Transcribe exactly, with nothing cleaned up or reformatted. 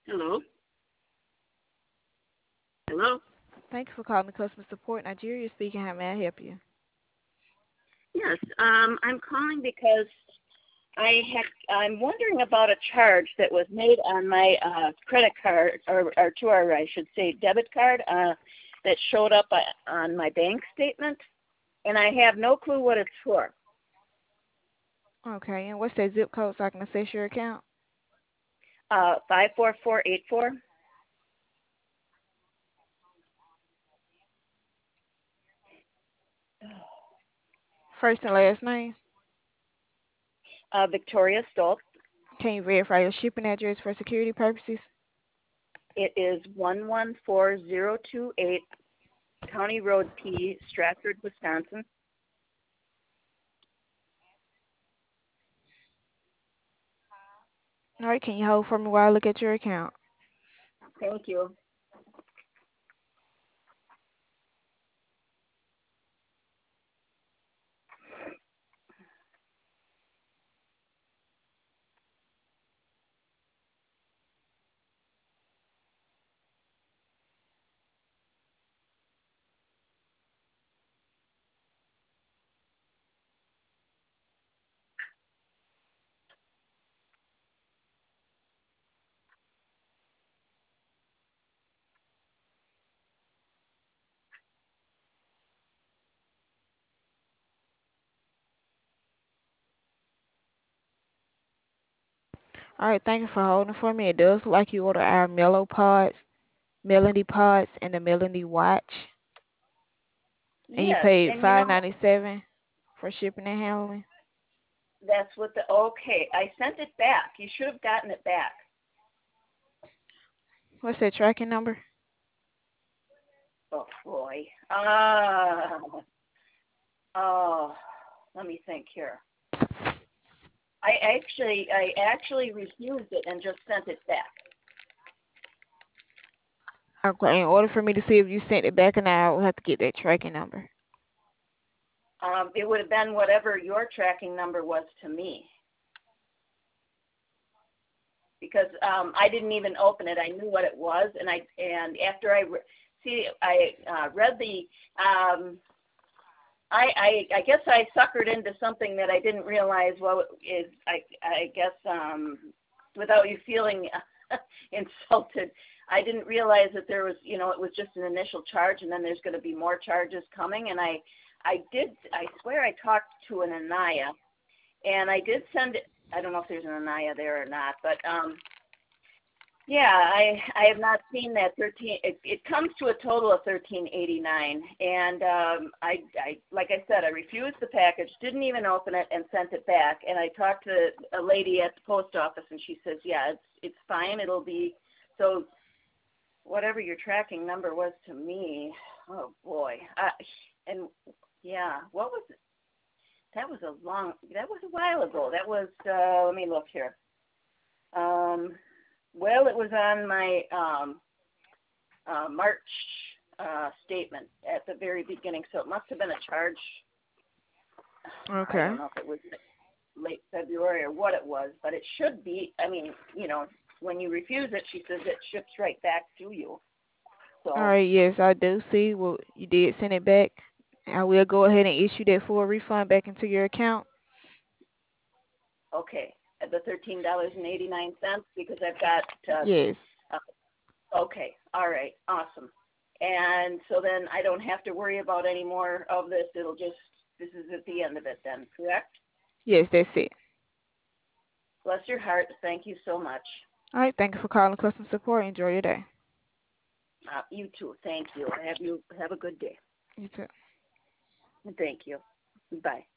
Hello? Hello? Thank you for calling the customer support. Nigeria speaking. How may I help you? Yes, um, I'm calling because I had, I'm wondering about a charge that was made on my uh, credit card, or, or to our, I should say, debit card, uh, that showed up uh, on my bank statement, and I have no clue what it's for. Okay, and what's that zip code so I can assess your account? Uh, five four four eight four, First and last name. uh, Victoria Stoltz. Can you verify your shipping address for security purposes? It is one one four zero two eight County Road P, Stratford, Wisconsin. All right, can you hold for me while I look at your account? Thank you. All right, thank you for holding for me. It does look like you ordered our Mellow Pods, Melody Pods, and the Melody Watch, and you Yes, paid and you five know, ninety seven for shipping and handling. that's what the, okay, I sent it back. You should have gotten it back. What's that tracking number? Oh, boy. Uh, oh, let me think here. I actually, I actually refused it and just sent it back. Okay, in order for me to see if you sent it back or not, I will have to get that tracking number. Um, it would have been whatever your tracking number was to me. Because um, I didn't even open it. I knew what it was, and I and after I re- see, I uh, read the um, I, I I guess I suckered into something that I didn't realize. Well, is I I guess um, without you feeling insulted, I didn't realize that there was, you know, it was just an initial charge, and then there's going to be more charges coming. And I I did I swear I talked to an Anaya, and I did send it. I don't know if there's an Anaya there or not, but um, yeah, I I have not seen that thirteen. It, it comes to a total of thirteen eighty nine, and um, I I like I said, I refused the package, didn't even open it, and sent it back. And I talked to a lady at the post office, and she says, yeah, it's it's fine. It'll be so whatever your tracking number was to me. Oh boy, I, and yeah, what was it? That was a long. That was a while ago. That was uh, let me look here. Um, well, it was on my um, uh, March uh, statement at the very beginning, so it must have been a charge. I Okay. don't know if it was late February or what it was, but it should be. I mean, you know, when you refuse it, she says it ships right back to you. All So, right, yes, I do see. Well, you did send it back. I will go ahead and issue that full refund back into your account. okay, at the thirteen dollars and eighty nine cents because I've got. Uh, Yes. uh, okay, all right, awesome. And so then I don't have to worry about any more of this. It'll just this is at the end of it then, correct? Yes, that's it. Bless your heart. Thank you so much. All right, thank you for calling customer support. Enjoy your day. Uh, you too. Thank you. Have you have a good day. You too. Thank you. Bye.